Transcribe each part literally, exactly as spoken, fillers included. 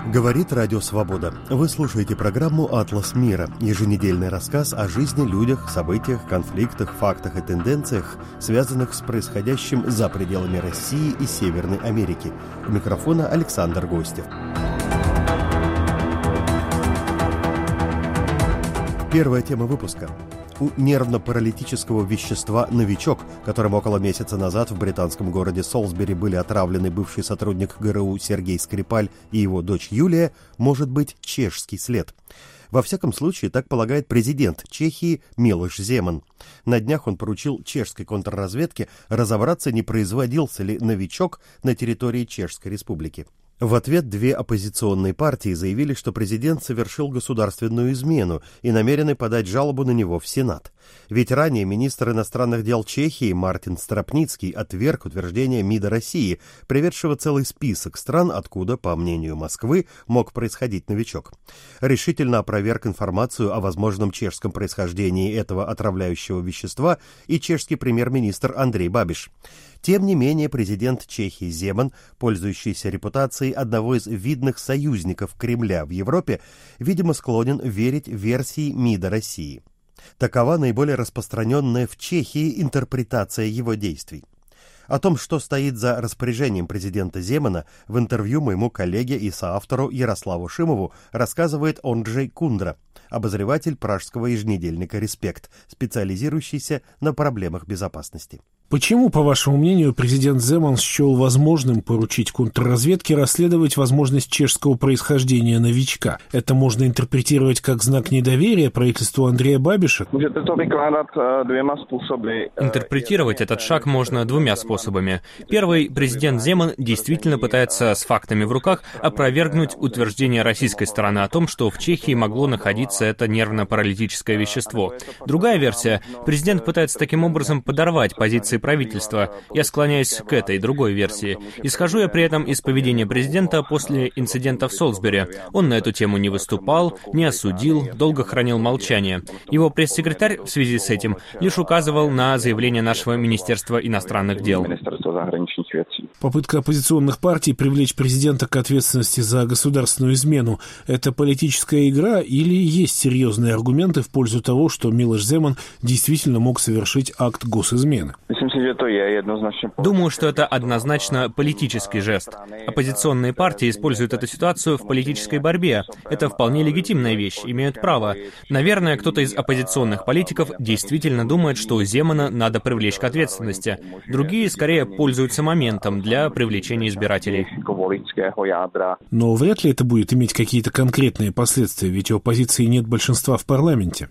Говорит Радио Свобода. Вы слушаете программу «Атлас мира», еженедельный рассказ о жизни, людях, событиях, конфликтах, фактах и тенденциях, связанных с происходящим за пределами России и Северной Америки. У микрофона Александр Гостев. Первая тема выпуска. У нервно-паралитического вещества «Новичок», которым около месяца назад в британском городе Солсбери были отравлены бывший сотрудник ГРУ Сергей Скрипаль и его дочь Юлия, может быть чешский след. Во всяком случае, так полагает президент Чехии Милош Земан. На днях он поручил чешской контрразведке разобраться, не производился ли «Новичок» на территории Чешской Республики. В ответ две оппозиционные партии заявили, что президент совершил государственную измену и намерены подать жалобу на него в Сенат. Ведь ранее министр иностранных дел Чехии Мартин Страпницкий отверг утверждение МИДа России, приведшего целый список стран, откуда, по мнению Москвы, мог происходить новичок. Решительно опроверг информацию о возможном чешском происхождении этого отравляющего вещества и чешский премьер-министр Андрей Бабиш. Тем не менее, президент Чехии Земан, пользующийся репутацией одного из видных союзников Кремля в Европе, видимо, склонен верить версии МИДа России. Такова наиболее распространенная в Чехии интерпретация его действий. О том, что стоит за распоряжением президента Земана, в интервью моему коллеге и соавтору Ярославу Шимову рассказывает Онджей Кундра, обозреватель пражского еженедельника «Респект», специализирующийся на проблемах безопасности. Почему, по вашему мнению, президент Земан счел возможным поручить контрразведке расследовать возможность чешского происхождения новичка? Это можно интерпретировать как знак недоверия правительству Андрея Бабиша? Интерпретировать этот шаг можно двумя способами. Первый, президент Земан действительно пытается с фактами в руках опровергнуть утверждение российской стороны о том, что в Чехии могло находиться это нервно-паралитическое вещество. Другая версия, президент пытается таким образом подорвать позиции правительства. Я склоняюсь к этой другой версии. Исхожу я при этом из поведения президента после инцидента в Солсбери. Он на эту тему не выступал, не осудил, долго хранил молчание. Его пресс-секретарь в связи с этим лишь указывал на заявление нашего Министерства иностранных дел. Попытка оппозиционных партий привлечь президента к ответственности за государственную измену – это политическая игра или есть серьезные аргументы в пользу того, что Милош Земан действительно мог совершить акт госизмены? Думаю, что это однозначно политический жест. Оппозиционные партии используют эту ситуацию в политической борьбе. Это вполне легитимная вещь, имеют право. Наверное, кто-то из оппозиционных политиков действительно думает, что Земана надо привлечь к ответственности. Другие, скорее, пользуются моментом для привлечения избирателей. Но вряд ли это будет иметь какие-то конкретные последствия, ведь у оппозиции нет большинства в парламенте.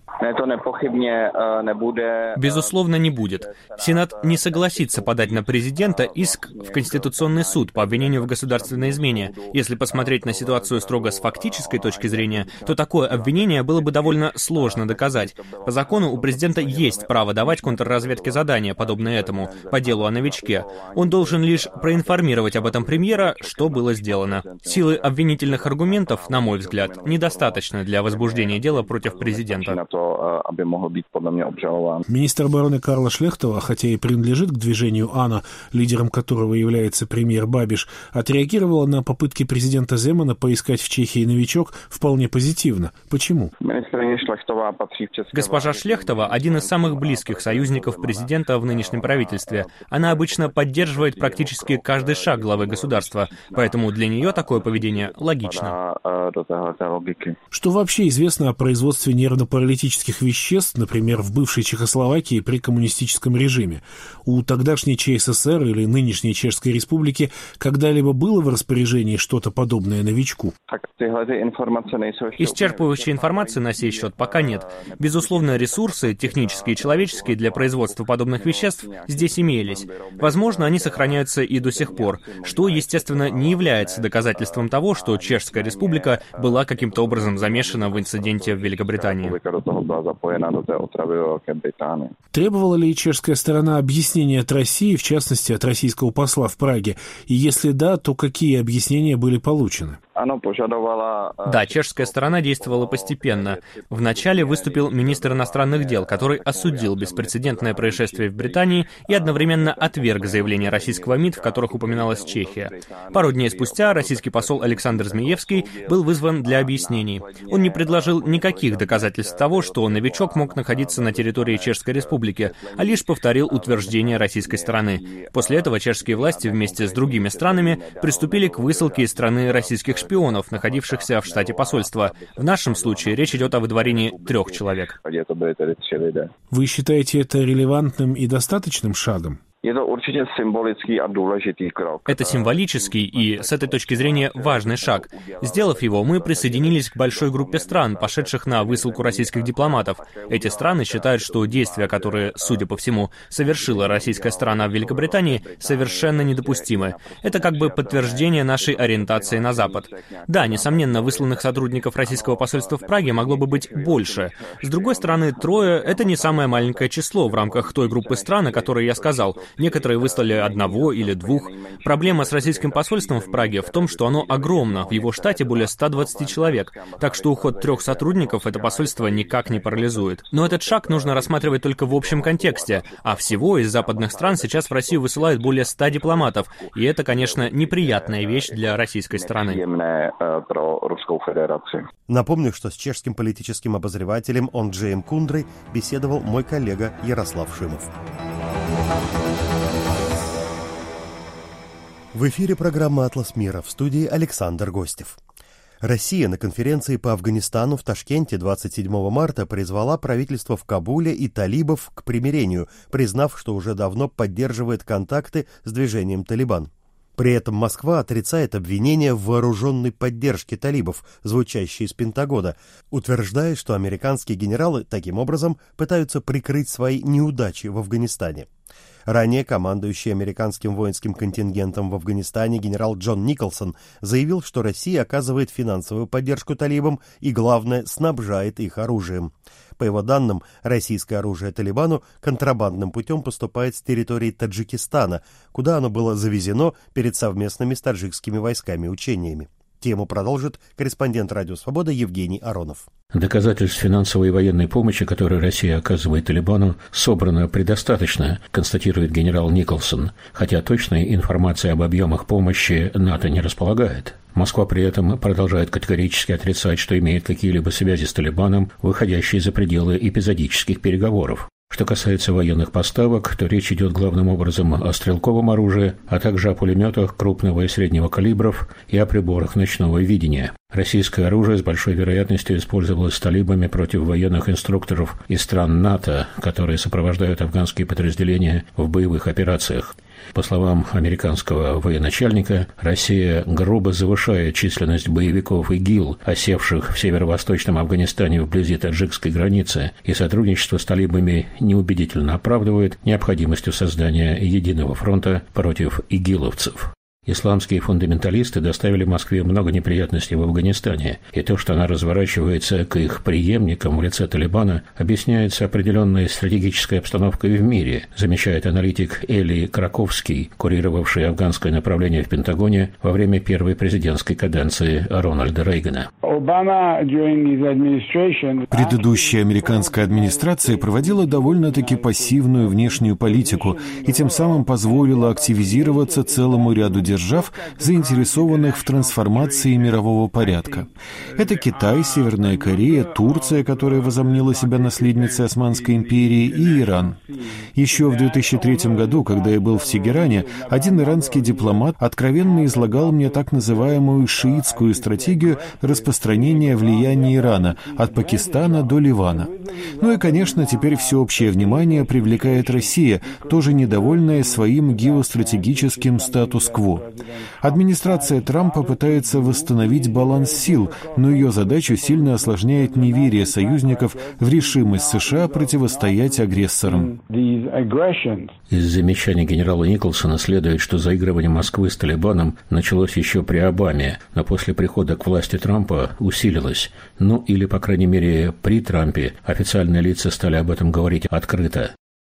Безусловно, не будет. Сенат не согласится подать на президента иск в Конституционный суд по обвинению в государственной измене. Если посмотреть на ситуацию строго с фактической точки зрения, то такое обвинение было бы довольно сложно доказать. По закону у президента есть право давать контрразведке задания, подобные этому, по делу о новичке. Он должен лишь проинформировать об этом премьера, что было сделано. Силы обвинительных аргументов, на мой взгляд, недостаточно для возбуждения дела против президента. Министр обороны Карла Шлехтова, хотя и принадлежит к движению АНА, лидером которого является премьер Бабиш, отреагировала на попытки президента Земана поискать в Чехии новичок вполне позитивно. Почему? Госпожа Шлехтова – один из самых близких союзников президента в нынешнем правительстве. Она обычно поддерживает практически каждый шаг главы государства, поэтому для нее такое поведение логично. Что вообще известно о производстве нервно-паралитических веществ, например, в бывшей Чехословакии при коммунистическом режиме? У тогдашней ЧССР или нынешней Чешской Республики когда-либо было в распоряжении что-то подобное новичку? Исчерпывающей информации на сей счет пока нет. Безусловно, ресурсы, технические и человеческие, для производства подобных веществ здесь имелись. Возможно, они сохраняются и до сих пор, что, естественно, не является доказательством того, что Чешская Республика была каким-то образом замешана в инциденте в Великобритании. Требовала ли чешская сторона объяснения от России, в частности, от российского посла в Праге? И если да, то какие объяснения были получены? Да, чешская сторона действовала постепенно. Вначале выступил министр иностранных дел, который осудил беспрецедентное происшествие в Британии и одновременно отверг заявления российского МИД, в которых упоминалась Чехия. Пару дней спустя российский посол Александр Змеевский был вызван для объяснений. Он не предложил никаких доказательств того, что новичок мог находиться на территории Чешской Республики, а лишь повторил утверждение российской стороны. После этого чешские власти вместе с другими странами приступили к высылке из страны российских шпионов, находившихся в штате посольства. В нашем случае речь идет о выдворении трех человек. Вы считаете это релевантным и достаточным шагом? Это символический и, с этой точки зрения, важный шаг. Сделав его, мы присоединились к большой группе стран, пошедших на высылку российских дипломатов. Эти страны считают, что действия, которые, судя по всему, совершила российская сторона в Великобритании, совершенно недопустимы. Это как бы подтверждение нашей ориентации на Запад. Да, несомненно, высланных сотрудников российского посольства в Праге могло бы быть больше. С другой стороны, трое — это не самое маленькое число в рамках той группы стран, о которой я сказал. Некоторые выслали одного или двух. Проблема с российским посольством в Праге в том, что оно огромно, в его штате более ста двадцати человек, так что уход трех сотрудников это посольство никак не парализует. Но этот шаг нужно рассматривать только в общем контексте, а всего из западных стран сейчас в Россию высылают более ста дипломатов, и это, конечно, неприятная вещь для российской стороны. Напомню, что с чешским политическим обозревателем Онджеем Кундрой беседовал мой коллега Ярослав Шимов. В эфире программа «Атлас мира», в студии Александр Гостев. Россия на конференции по Афганистану в Ташкенте двадцать седьмого марта призвала правительство в Кабуле и талибов к примирению, признав, что уже давно поддерживает контакты с движением «Талибан». При этом Москва отрицает обвинения в вооруженной поддержке талибов, звучащие из Пентагона, утверждая, что американские генералы таким образом пытаются прикрыть свои неудачи в Афганистане. Ранее командующий американским воинским контингентом в Афганистане генерал Джон Николсон заявил, что Россия оказывает финансовую поддержку талибам и, главное, снабжает их оружием. По его данным, российское оружие Талибану контрабандным путем поступает с территории Таджикистана, куда оно было завезено перед совместными с таджикскими войсками учениями. Тему продолжит корреспондент «Радио Свобода» Евгений Аронов. Доказательств финансовой и военной помощи, которую Россия оказывает Талибану, собрано предостаточно, констатирует генерал Николсон, хотя точной информации об объемах помощи НАТО не располагает. Москва при этом продолжает категорически отрицать, что имеет какие-либо связи с Талибаном, выходящие за пределы эпизодических переговоров. Что касается военных поставок, то речь идет главным образом о стрелковом оружии, а также о пулеметах крупного и среднего калибров и о приборах ночного видения. Российское оружие с большой вероятностью использовалось талибами против военных инструкторов из стран НАТО, которые сопровождают афганские подразделения в боевых операциях. По словам американского военачальника, Россия грубо завышает численность боевиков ИГИЛ, осевших в северо-восточном Афганистане вблизи таджикской границы, и сотрудничество с талибами неубедительно оправдывает необходимостью создания единого фронта против игиловцев. Исламские фундаменталисты доставили Москве много неприятностей в Афганистане, и то, что она разворачивается к их преемникам в лице Талибана, объясняется определенной стратегической обстановкой в мире, замечает аналитик Эли Краковский, курировавший афганское направление в Пентагоне во время первой президентской каденции Рональда Рейгана. Предыдущая американская администрация проводила довольно-таки пассивную внешнюю политику и тем самым позволила активизироваться целому ряду держав, заинтересованных в трансформации мирового порядка. Это Китай, Северная Корея, Турция, которая возомнила себя наследницей Османской империи, и Иран. Еще в две тысячи третьем году, когда я был в Тегеране, один иранский дипломат откровенно излагал мне так называемую шиитскую стратегию распространения влияния Ирана от Пакистана до Ливана. Ну и, конечно, теперь всеобщее внимание привлекает Россия, тоже недовольная своим геостратегическим статус-кво. Администрация Трампа пытается восстановить баланс сил, но ее задачу сильно осложняет неверие союзников в решимость США противостоять агрессорам. Из замечаний генерала Николсона следует, что заигрывание Москвы с Талибаном началось еще при Обаме, но после прихода к власти Трампа усилилось. Ну или, по крайней мере, при Трампе официальные лица стали об этом говорить открыто.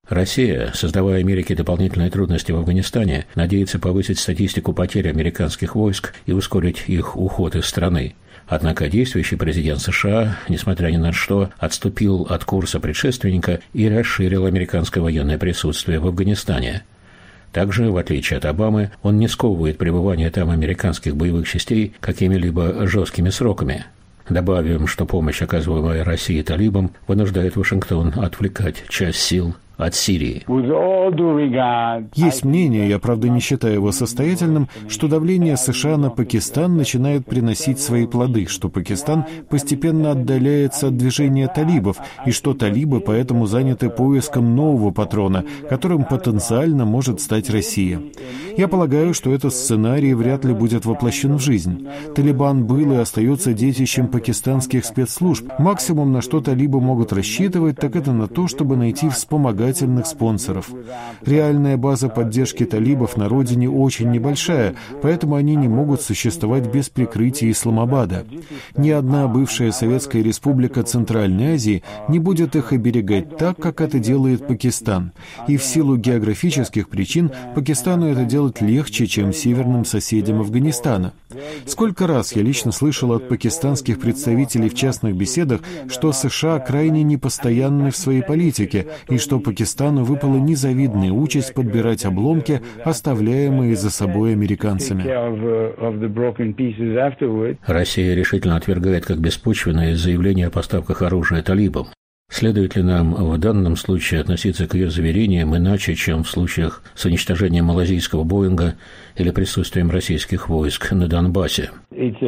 Россия, создавая Америке дополнительные трудности в Афганистане, надеется повысить статистику потерь американских войск и ускорить их уход из страны. Однако действующий президент США, несмотря ни на что, отступил от курса предшественника и расширил американское военное присутствие в Афганистане. Также, в отличие от Обамы, он не сковывает пребывание там американских боевых частей какими-либо жесткими сроками. Добавим, что помощь, оказываемая России талибам, вынуждает Вашингтон отвлекать часть сил от Сирии. Есть мнение, я, правда, не считаю его состоятельным, что давление США на Пакистан начинает приносить свои плоды, что Пакистан постепенно отдаляется от движения талибов, и что талибы поэтому заняты поиском нового патрона, которым потенциально может стать Россия. Я полагаю, что этот сценарий вряд ли будет воплощен в жизнь. Талибан был и остается детищем пакистанских спецслужб. Максимум, на что талибы могут рассчитывать, так это на то, чтобы найти вспомогательных спонсоров. Реальная база поддержки талибов на родине очень небольшая, поэтому они не могут существовать без прикрытия Исламабада. Ни одна бывшая Советская Республика Центральной Азии не будет их оберегать так, как это делает Пакистан. И в силу географических причин Пакистану это делать легче, чем северным соседям Афганистана. Сколько раз я лично слышал от пакистанских представителей в частных беседах, что США крайне непостоянны в своей политике и что Пакистану выпала незавидная участь подбирать обломки, оставляемые за собой американцами. Россия решительно отвергает как беспочвенное заявление о поставках оружия талибам. Следует ли нам в данном случае относиться к ее заверениям иначе, чем в случаях с уничтожением малазийского Боинга или присутствием российских войск на Донбассе? Нет,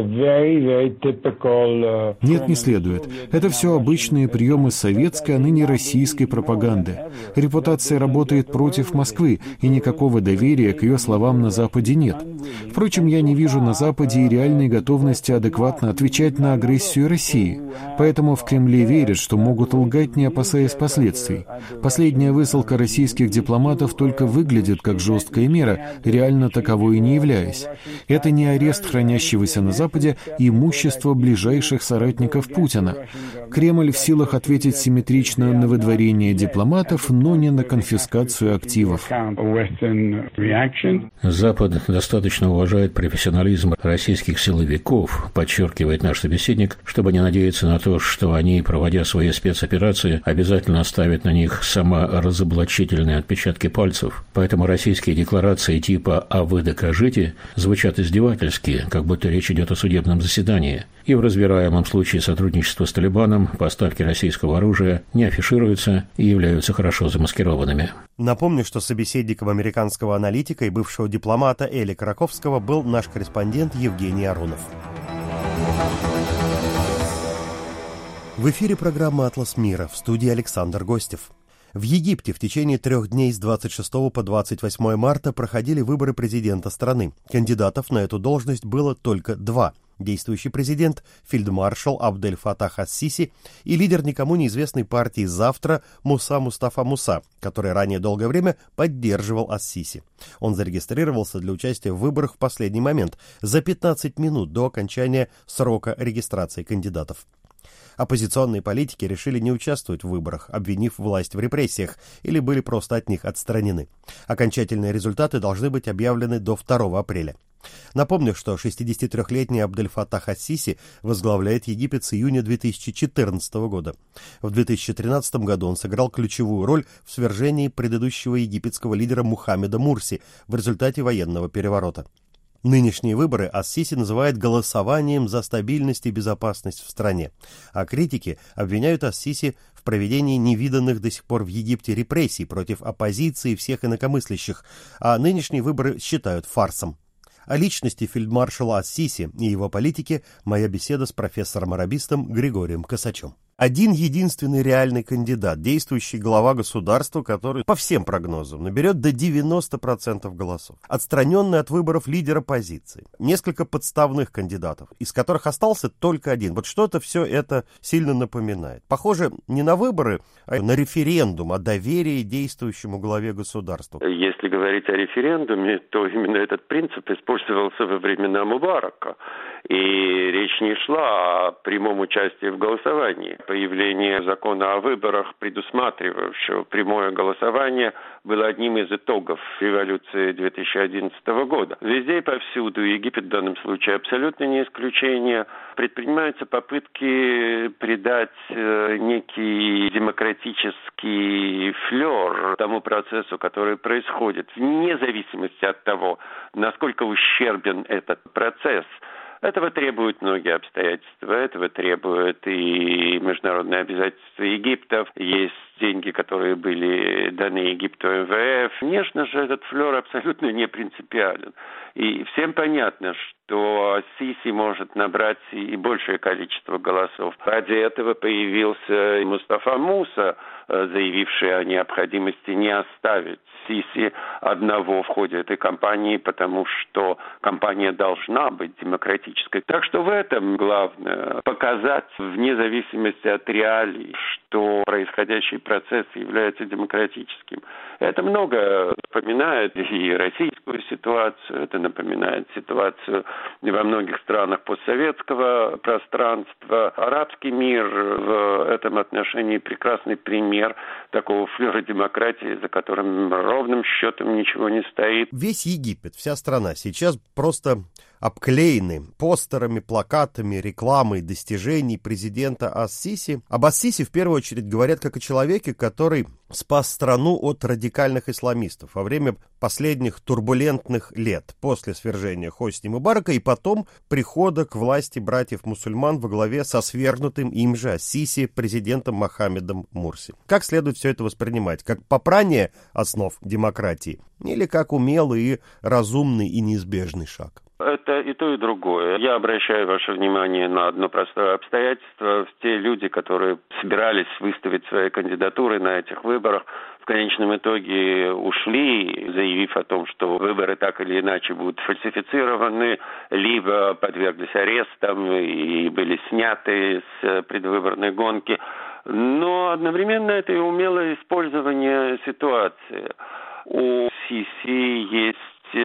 не следует. Это все обычные приемы советской, а ныне российской пропаганды. Репутация работает против Москвы, и никакого доверия к ее словам на Западе нет. Впрочем, я не вижу на Западе и реальной готовности адекватно отвечать на агрессию России. Поэтому в Кремле верят, что могут лгать, не опасаясь последствий. Последняя высылка российских дипломатов только выглядит как жесткая мера, реально таковой и не являясь. Это не арест хранящегося на Западе имущества ближайших соратников Путина. Кремль в силах ответить симметрично на выдворение дипломатов, но не на конфискацию активов. Запад достаточно уважает профессионализм российских силовиков, подчеркивает наш собеседник, чтобы не надеяться на то, что они, проводя свои спецоперации, обязательно оставят на них саморазоблачительные отпечатки пальцев. Поэтому российские декларации типа «а вы докажите» звучат издевательски, как будто речь идет о судебном заседании. И в разбираемом случае сотрудничества с Талибаном поставки российского оружия не афишируются и являются хорошо замаскированными. Напомню, что собеседником американского аналитика и бывшего дипломата Эли Краковского был наш корреспондент Евгений Арунов. В эфире программа «Атлас мира», в студии Александр Гостев. В Египте в течение трех дней с двадцать шестого по двадцать восьмое марта проходили выборы президента страны. Кандидатов на эту должность было только два. Действующий президент, фельдмаршал Абдель-Фатах ас-Сиси и лидер никому неизвестной партии «Завтра» Муса Мустафа Муса, который ранее долгое время поддерживал ас-Сиси. Он зарегистрировался для участия в выборах в последний момент, за пятнадцать минут до окончания срока регистрации кандидатов. Оппозиционные политики решили не участвовать в выборах, обвинив власть в репрессиях, или были просто от них отстранены. Окончательные результаты должны быть объявлены до второго апреля. Напомню, что шестидесятитрёхлетний Абдель-Фатах ас-Сиси возглавляет Египет с июня две тысячи четырнадцатого года. В две тысячи тринадцатом году он сыграл ключевую роль в свержении предыдущего египетского лидера Мухаммеда Мурси в результате военного переворота. Нынешние выборы ас-Сиси называет голосованием за стабильность и безопасность в стране, а критики обвиняют ас-Сиси в проведении невиданных до сих пор в Египте репрессий против оппозиции и всех инакомыслящих, а нынешние выборы считают фарсом. О личности фельдмаршала ас-Сиси и его политике моя беседа с профессором-арабистом Григорием Косачем. Один единственный реальный кандидат, действующий глава государства, который, по всем прогнозам, наберет до девяноста процентов голосов. Отстраненный от выборов лидер оппозиции. Несколько подставных кандидатов, из которых остался только один. Вот что-то все это сильно напоминает. Похоже не на выборы, а на референдум о доверии действующему главе государства. Если говорить о референдуме, то именно этот принцип использовался во времена Мубарака. И речь не шла о прямом участии в голосовании. Появление закона о выборах, предусматривавшего прямое голосование, было одним из итогов революции две тысячи одиннадцатого года. Везде и повсюду, Египет в данном случае абсолютно не исключение, предпринимаются попытки придать некий демократический флер тому процессу, который происходит, вне зависимости от того, насколько ущербен этот процесс. Этого требуют многие обстоятельства, этого требуют и международные обязательства Египта. Есть деньги, которые были даны Египту эм вэ эф. Конечно же, этот флер абсолютно не принципиален. И всем понятно, что Сиси может набрать и большее количество голосов. Ради этого появился Мустафа Муса, заявивший о необходимости не оставить Сиси одного в ходе этой кампании, потому что кампания должна быть демократической. Так что в этом главное показать, вне зависимости от реалий, что происходящий процесс является демократическим. Это много напоминает и российскую ситуацию, это напоминает ситуацию во многих странах постсоветского пространства. Арабский мир в этом отношении прекрасный пример такого флера демократии, за которым ровным счетом ничего не стоит. Весь Египет, вся страна сейчас просто обклеены постерами, плакатами, рекламой достижений президента ас-Сиси. Об ас-Сиси в первую очередь говорят как о человеке, который спас страну от радикальных исламистов во время последних турбулентных лет после свержения Хосни Мубарака и потом прихода к власти братьев-мусульман во главе со свергнутым им же ас-Сиси президентом Мохаммедом Мурси. Как следует все это воспринимать? Как попрание основ демократии или как умелый и разумный и неизбежный шаг? Это и то, и другое. Я обращаю ваше внимание на одно простое обстоятельство. Те люди, которые собирались выставить свои кандидатуры на этих выборах, в конечном итоге ушли, заявив о том, что выборы так или иначе будут фальсифицированы, либо подверглись арестам и были сняты с предвыборной гонки. Но одновременно это и умелое использование ситуации. У Сиси есть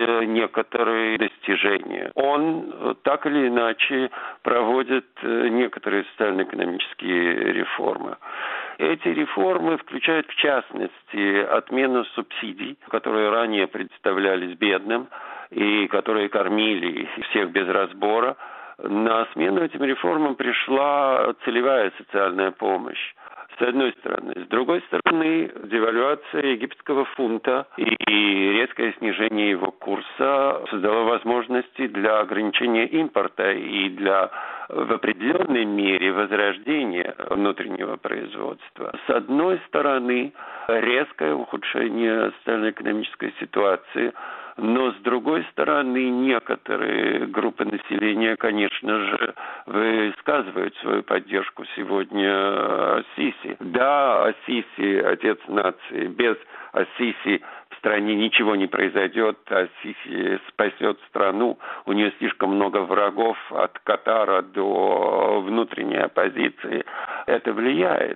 некоторые достижения. Он так или иначе проводит некоторые социально-экономические реформы. Эти реформы включают, в частности, отмену субсидий, которые ранее предоставлялись бедным и которые кормили всех без разбора. На смену этим реформам пришла целевая социальная помощь. С одной стороны. С другой стороны, девальвация египетского фунта и резкое снижение его курса создало возможности для ограничения импорта и для, в определенной мере, возрождения внутреннего производства. С одной стороны, резкое ухудшение социально-экономической ситуации, но, с другой стороны, некоторые группы населения, конечно же, высказывают свою поддержку сегодня ас-Сиси. Да, ас-Сиси – отец нации. Без ас-Сиси в стране ничего не произойдет. ас-Сиси спасет страну. У нее слишком много врагов от Катара до внутренней оппозиции. Это влияет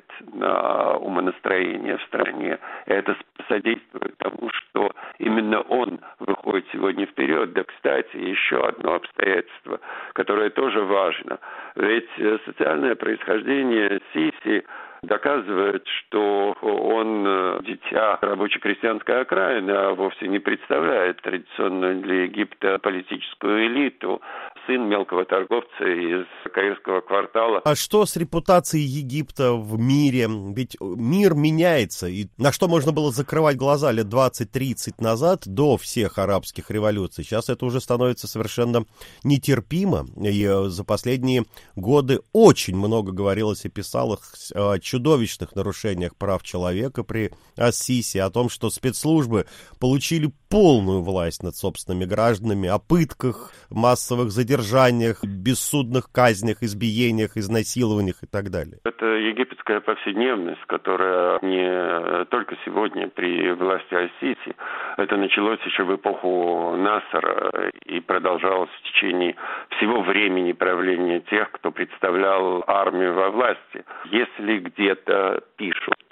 на умонастроение в стране. Это содействует тому, что именно он выходит сегодня вперед. Да, кстати, еще одно обстоятельство, которое тоже важно. Ведь социальное происхождение Сиси доказывает, что он дитя рабоче-крестьянской окраины, а вовсе не представляет традиционную для Египта политическую элиту. Сын мелкого торговца из Каирского квартала. А что с репутацией Египта в мире? Ведь мир меняется. И на что можно было закрывать глаза лет двадцать-тридцать назад, до всех арабских революций? Сейчас это уже становится совершенно нетерпимо. И за последние годы очень много говорилось и писалось о чудовищных нарушениях прав человека при ас-Сиси, о том, что спецслужбы получили полную власть над собственными гражданами, о пытках, массовых задержаниях, бессудных казнях, избиениях, изнасилованиях и так далее. Это египетская повседневность, которая не только сегодня при власти ас-Сиси. Это началось еще в эпоху Насара и продолжалось в течение всего времени правления тех, кто представлял армию во власти. Если где-то пишут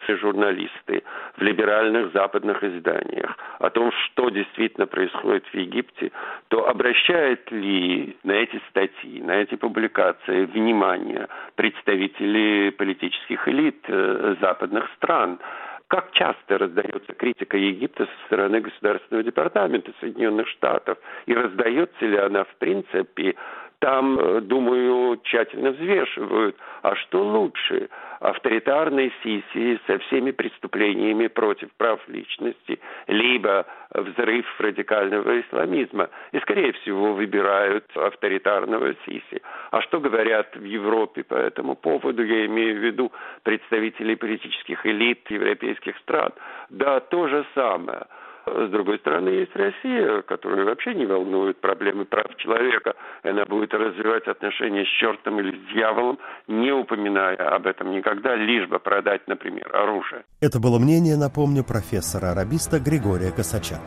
журналисты в либеральных западных изданиях о том, что действительно происходит в Египте, то обращают ли на эти статьи, на эти публикации внимание представители политических элит э, западных стран? Как часто раздается критика Египта со стороны Государственного департамента Соединенных Штатов? И раздается ли она в принципе? Там, думаю, тщательно взвешивают, а что лучше, авторитарной Сиси со всеми преступлениями против прав личности, либо взрыв радикального исламизма. И, скорее всего, выбирают авторитарного Сиси. А что говорят в Европе по этому поводу? Я имею в виду представителей политических элит европейских стран. Да, то же самое. С другой стороны, есть Россия, которую вообще не волнуют проблемы прав человека. Она будет развивать отношения с чертом или с дьяволом, не упоминая об этом никогда, лишь бы продать, например, оружие. Это было мнение, напомню, профессора-арабиста Григория Косача.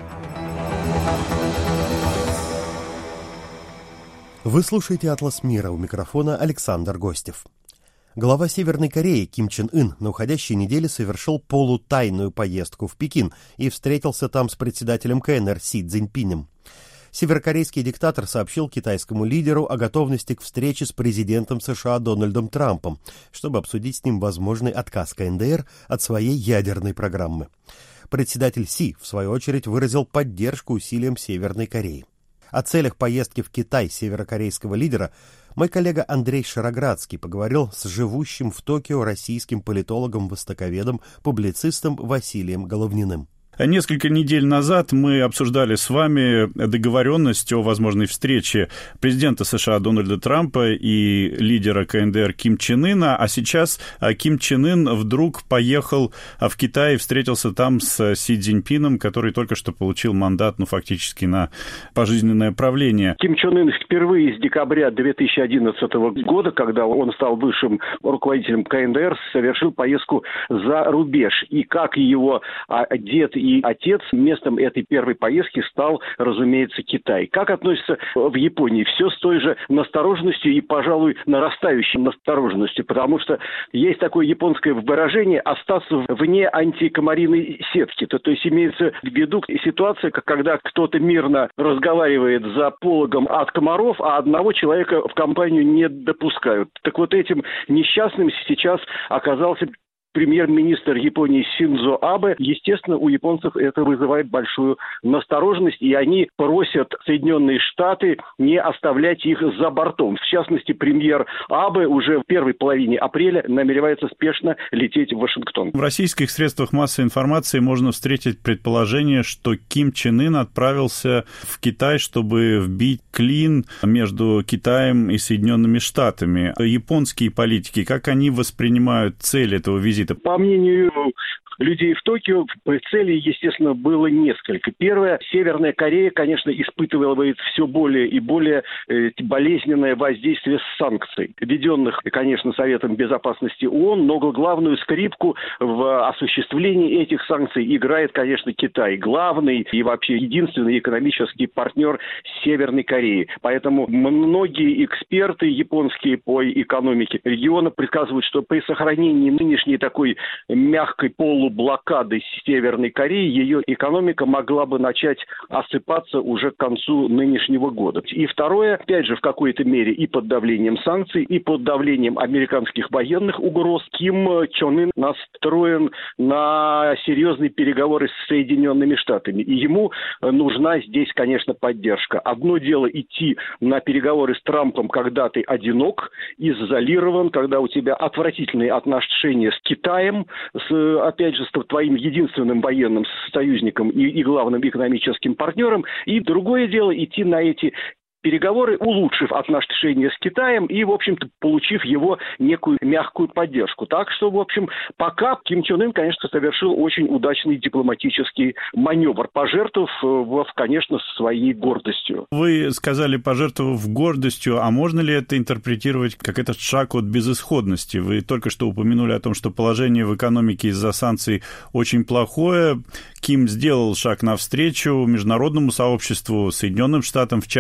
Вы слушаете «Атлас мира», у микрофона Александр Гостев. Глава Северной Кореи Ким Чен Ын на уходящей неделе совершил полутайную поездку в Пекин и встретился там с председателем КНР Си Цзиньпинем. Северокорейский диктатор сообщил китайскому лидеру о готовности к встрече с президентом США Дональдом Трампом, чтобы обсудить с ним возможный отказ КНДР от своей ядерной программы. Председатель Си, в свою очередь, выразил поддержку усилиям Северной Кореи. О целях поездки в Китай северокорейского лидера мой коллега Андрей Шароградский поговорил с живущим в Токио российским политологом-востоковедом, публицистом Василием Головниным. Несколько недель назад мы обсуждали с вами договоренность о возможной встрече президента США Дональда Трампа и лидера КНДР Ким Чен Ына, а сейчас Ким Чен Ын вдруг поехал в Китай и встретился там с Си Цзиньпином, который только что получил мандат, ну, фактически на пожизненное правление. Ким Чен Ын впервые с декабря две тысячи одиннадцатого года, когда он стал высшим руководителем КНДР, совершил поездку за рубеж. И как его дед и И отец местом этой первой поездки стал, разумеется, Китай. Как относится в Японии? Все с той же настороженностью и, пожалуй, нарастающей настороженностью, потому что есть такое японское выражение «остаться вне антикомариной сетки». То, то есть имеется в виду ситуация, когда кто-то мирно разговаривает за пологом от комаров, а одного человека в компанию не допускают. Так вот этим несчастным сейчас оказался премьер-министр Японии Синдзо Абе. Естественно, у японцев это вызывает большую настороженность, и они просят Соединенные Штаты не оставлять их за бортом. В частности, премьер Абе уже в первой половине апреля намеревается спешно лететь в Вашингтон. В российских средствах массовой информации можно встретить предположение, что Ким Чен Ын отправился в Китай, чтобы вбить клин между Китаем и Соединенными Штатами. Японские политики, как они воспринимают цель этого визита? По мнению людей в Токио, целей, естественно, было несколько. Первое, Северная Корея, конечно, испытывает все более и более э, болезненное воздействие санкций, введенных, конечно, Советом Безопасности ООН, но главную скрипку в осуществлении этих санкций играет, конечно, Китай, главный и вообще единственный экономический партнер Северной Кореи. Поэтому многие эксперты японские по экономике региона предсказывают, что при сохранении нынешней такой мягкой полу блокады Северной Кореи, ее экономика могла бы начать осыпаться уже к концу нынешнего года. И второе, опять же, в какой-то мере и под давлением санкций, и под давлением американских военных угроз, Ким Чен Ын настроен на серьезные переговоры с Соединенными Штатами. И ему нужна здесь, конечно, поддержка. Одно дело идти на переговоры с Трампом, когда ты одинок, изолирован, когда у тебя отвратительные отношения с Китаем, с, опять же, с твоим единственным военным союзником и, и главным экономическим партнером. И другое дело идти на эти переговоры, улучшив отношения с Китаем и, в общем-то, получив его некую мягкую поддержку. Так что, в общем, пока Ким Чен Ын, конечно, совершил очень удачный дипломатический маневр, пожертвовав, конечно, своей гордостью. Вы сказали, пожертвовав гордостью, а можно ли это интерпретировать как этот шаг от безысходности? Вы только что упомянули о том, что положение в экономике из-за санкций очень плохое. Ким сделал шаг навстречу международному сообществу, Соединенным Штатам в частности.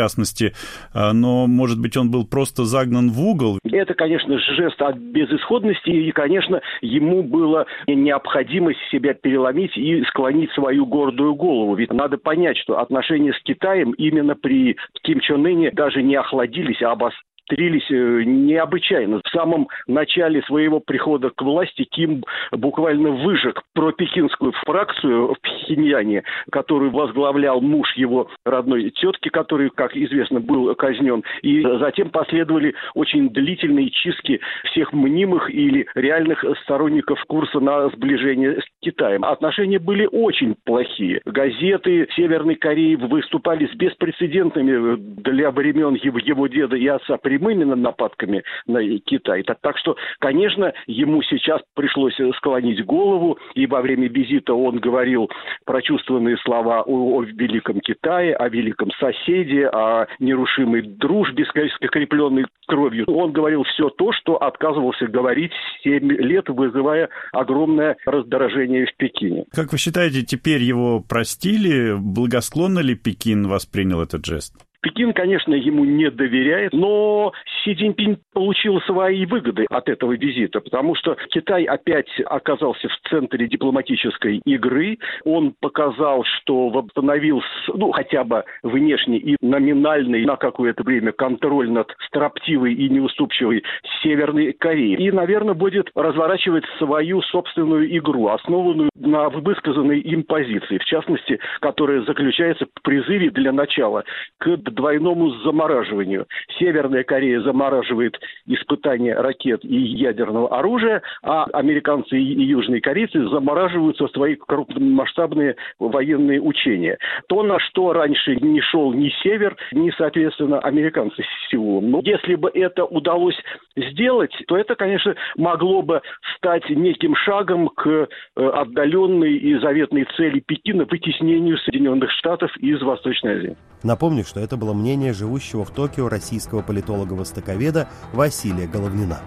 Западе, но, может быть, он был просто загнан в угол? Это, конечно, жест от безысходности, и, конечно, ему было необходимо себя переломить и склонить свою гордую голову. Ведь надо понять, что отношения с Китаем именно при Ким Чен Ыне даже не охладились, а обострились. Трились необычайно. В самом начале своего прихода к власти Ким буквально выжег пропекинскую фракцию в Пхеньяне, которую возглавлял муж его родной тетки, который, как известно, был казнен. И затем последовали очень длительные чистки всех мнимых или реальных сторонников курса на сближение с Китаем. Отношения были очень плохие. Газеты Северной Кореи выступали с беспрецедентными для времен его, его деда и отца прямыми нападками на Китай. Так, так что, конечно, ему сейчас пришлось склонить голову, и во время визита он говорил прочувствованные слова о, о великом Китае, о великом соседе, о нерушимой дружбе, скрепленной кровью. Он говорил все то, что отказывался говорить семь лет, вызывая огромное раздражение в Пекине. Как вы считаете, теперь его простили? Благосклонно ли Пекин воспринял этот жест? Пекин, конечно, ему не доверяет, но Си Цзиньпин получил свои выгоды от этого визита, потому что Китай опять оказался в центре дипломатической игры. Он показал, что восстановил, ну, хотя бы внешне и номинальный на какое-то время контроль над строптивой и неуступчивой Северной Кореей. И, наверное, будет разворачивать свою собственную игру, основанную на высказанной им позиции, в частности, которая заключается в призыве для начала к двойному замораживанию. Северная Корея замораживает испытания ракет и ядерного оружия, а американцы и южные корейцы замораживают свои крупномасштабные военные учения. То, на что раньше не шел ни Север, ни, соответственно, американцы с Сеулом. Но если бы это удалось сделать, то это, конечно, могло бы стать неким шагом к отдаленной и заветной цели Пекина – вытеснению Соединенных Штатов из Восточной Азии. Напомню, что это было мнение живущего в Токио российского политолога-востоковеда Василия Головнина.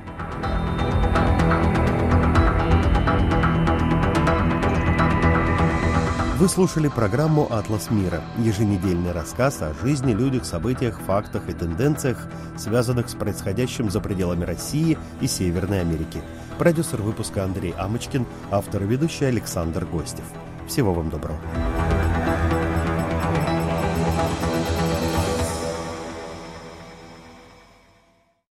Вы слушали программу «Атлас мира» – еженедельный рассказ о жизни, людях, событиях, фактах и тенденциях, связанных с происходящим за пределами России и Северной Америки. Продюсер выпуска Андрей Амочкин, автор и ведущий Александр Гостев. Всего вам доброго.